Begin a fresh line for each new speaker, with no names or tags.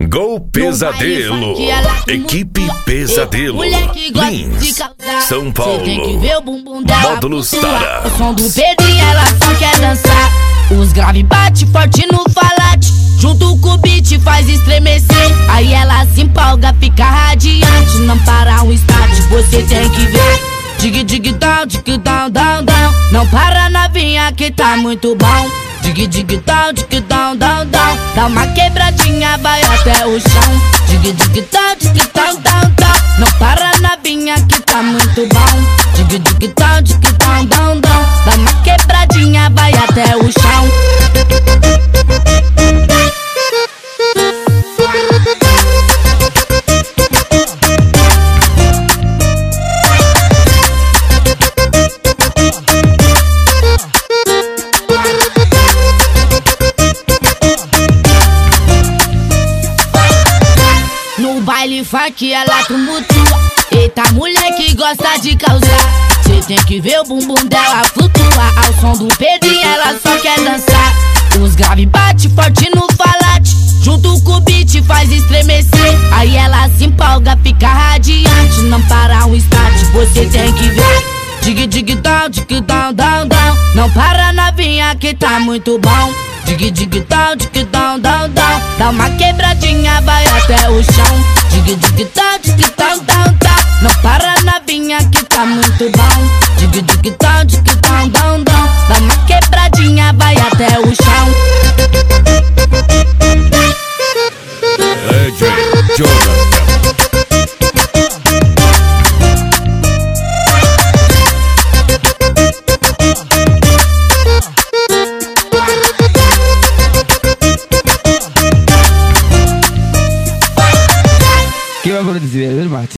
Chegou Pesadelo, equipe Pesadelo, Lins, São Paulo, Módulos Tara.
O som do Pedrinho, ela só quer dançar. Os grave bate forte no falate, junto com o beat faz estremecer. Aí ela se empolga, fica radiante, não para um instante, você tem que ver. Dig dig down, down, down. Não para novinha que tá muito bom. Dig dig down, down, down. Dá uma quebradinha, vai até o chão. Dig dig down, down, down. Não para novinha que tá muito bom. Dig dig down, down, down. Dá uma quebradinha, vai até o chão. No baile funk ela tumultua. Eita, mulher que gosta de causar. Cê tem que ver o bumbum dela flutuar. Ao som do Pedrinho ela só quer dançar. Os grave bate forte no falate, junto com o beat faz estremecer. Aí ela se empolga, fica radiante, não para um instante, você tem que ver. Dig dig down, down, down. Não para novinha que tá muito bom. Dig dig down, down, down. Dá uma quebradinha, vai até o chão. Dig dig down, down, down. Não para novinha que tá muito bom. Dig dig down, down, down. Dá uma quebradinha, vai até o chão.
DJ Jonathan.
Quem vai produzir? É o Marte.